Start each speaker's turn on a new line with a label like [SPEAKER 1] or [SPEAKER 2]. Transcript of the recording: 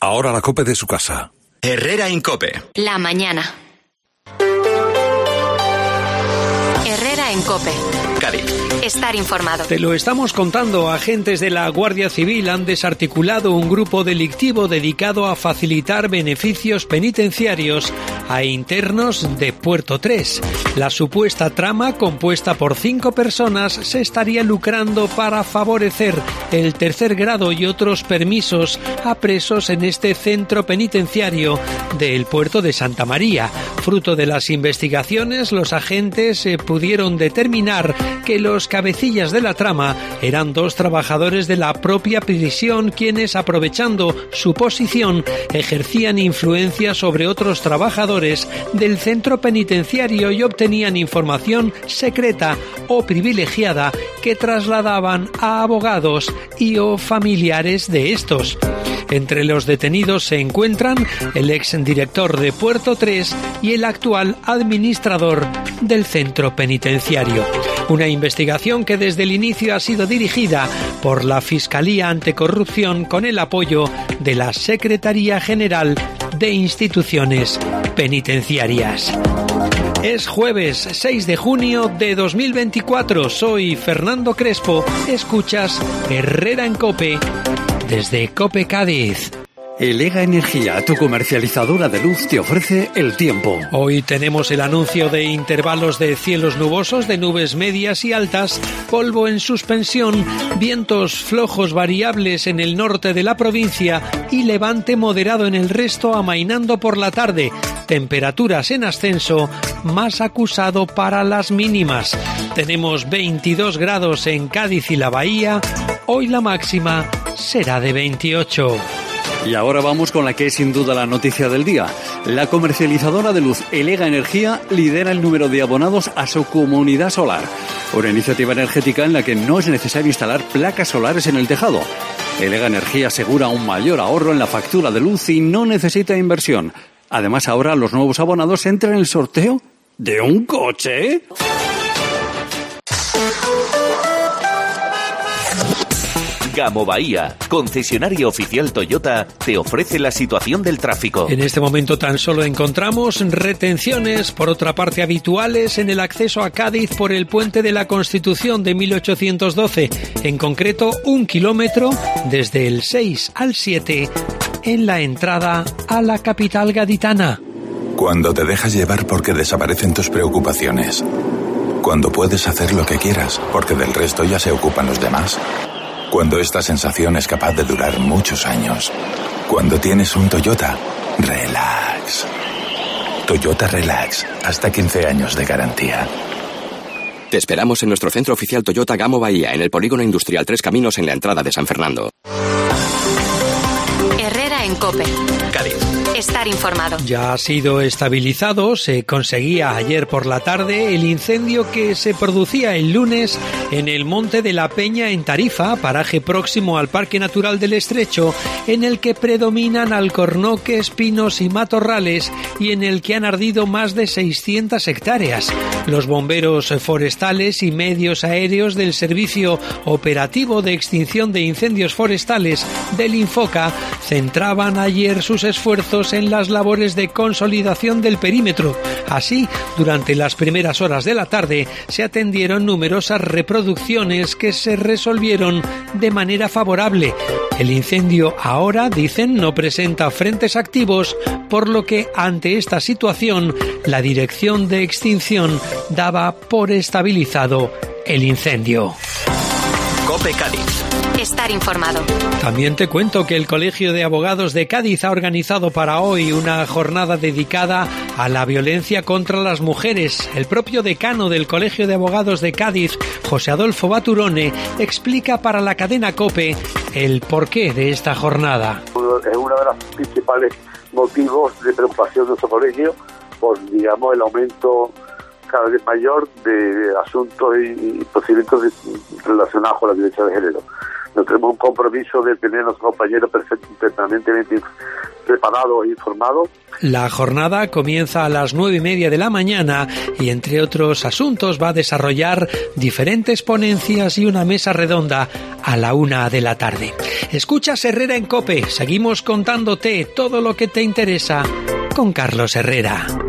[SPEAKER 1] Ahora la COPE de su casa.
[SPEAKER 2] Herrera en COPE.
[SPEAKER 3] La mañana. Herrera en COPE.
[SPEAKER 2] Cádiz.
[SPEAKER 3] Estar informado.
[SPEAKER 4] Te lo estamos contando. Agentes de la Guardia Civil han desarticulado un grupo delictivo dedicado a facilitar beneficios penitenciarios a internos de Puerto 3. La supuesta trama, compuesta por 5 personas, se estaría lucrando para favorecer el tercer grado y otros permisos a presos en este centro penitenciario del puerto de Santa María. Fruto de las investigaciones, los agentes pudieron determinar que los cabecillas de la trama eran 2 trabajadores de la propia prisión quienes, aprovechando su posición, ejercían influencia sobre otros trabajadores del centro penitenciario y obtenían información secreta o privilegiada que trasladaban a abogados y o familiares de estos. Entre los detenidos se encuentran el exdirector de Puerto 3 y el actual administrador del centro penitenciario. Una investigación que desde el inicio ha sido dirigida por la Fiscalía Anticorrupción con el apoyo de la Secretaría General de Instituciones Penitenciarias. Es jueves 6 de junio de 2024. Soy Fernando Crespo. Escuchas Herrera en COPE desde COPE Cádiz.
[SPEAKER 5] Elega Energía, tu comercializadora de luz, te ofrece el tiempo.
[SPEAKER 4] Hoy tenemos el anuncio de intervalos de cielos nubosos, de nubes medias y altas, polvo en suspensión, vientos flojos variables en el norte de la provincia y levante moderado en el resto, amainando por la tarde. Temperaturas en ascenso, más acusado para las mínimas. Tenemos 22 grados en Cádiz y la Bahía. Hoy la máxima será de 28.
[SPEAKER 5] Y ahora vamos con la que es sin duda la noticia del día. La comercializadora de luz Elega Energía lidera el número de abonados a su comunidad solar. Una iniciativa energética en la que no es necesario instalar placas solares en el tejado. Elega Energía asegura un mayor ahorro en la factura de luz y no necesita inversión. Además, ahora los nuevos abonados entran en el sorteo de un coche.
[SPEAKER 6] Gamo Bahía, concesionario oficial Toyota, te ofrece la situación del tráfico.
[SPEAKER 4] En este momento tan solo encontramos retenciones, por otra parte habituales, en el acceso a Cádiz por el Puente de la Constitución de 1812. En concreto, 1 kilómetro desde el 6 al 7 en la entrada a la capital gaditana.
[SPEAKER 7] Cuando te dejas llevar porque desaparecen tus preocupaciones. Cuando puedes hacer lo que quieras porque del resto ya se ocupan los demás. Cuando esta sensación es capaz de durar muchos años. Cuando tienes un Toyota, relax. Toyota Relax, hasta 15 años de garantía.
[SPEAKER 8] Te esperamos en nuestro centro oficial Toyota Gamo Bahía, en el Polígono Industrial Tres Caminos, en la entrada de San Fernando.
[SPEAKER 3] Herrera en COPE.
[SPEAKER 2] Cádiz.
[SPEAKER 3] Estar informado.
[SPEAKER 4] Ya ha sido estabilizado. Se conseguía ayer por la tarde el incendio que se producía el lunes en el Monte de la Peña en Tarifa, paraje próximo al Parque Natural del Estrecho, en el que predominan alcornoques, pinos y matorrales y en el que han ardido más de 600 hectáreas. Los bomberos forestales y medios aéreos del Servicio Operativo de Extinción de Incendios Forestales del Infoca centraban ayer sus esfuerzos en las labores de consolidación del perímetro. Así, durante las primeras horas de la tarde se atendieron numerosas reproducciones que se resolvieron de manera favorable. El incendio ahora, dicen, no presenta frentes activos, por lo que ante esta situación la Dirección de Extinción daba por estabilizado el incendio.
[SPEAKER 2] COPE Cádiz.
[SPEAKER 3] Estar informado.
[SPEAKER 4] También te cuento que el Colegio de Abogados de Cádiz ha organizado para hoy una jornada dedicada a la violencia contra las mujeres. El propio decano del Colegio de Abogados de Cádiz, José Adolfo Baturone, explica para la cadena COPE el porqué de esta jornada.
[SPEAKER 9] Es uno de los principales motivos de preocupación de nuestro colegio por, digamos, el aumento cada vez mayor de asuntos y procedimientos relacionados con la violencia de género. Nosotros tenemos un compromiso de tener a nuestros compañeros permanentemente preparados e informados.
[SPEAKER 4] La jornada comienza a las 9:30 de la mañana y, entre otros asuntos, va a desarrollar diferentes ponencias y una mesa redonda a la 1 de la tarde. Escuchas Herrera en COPE. Seguimos contándote todo lo que te interesa con Carlos Herrera.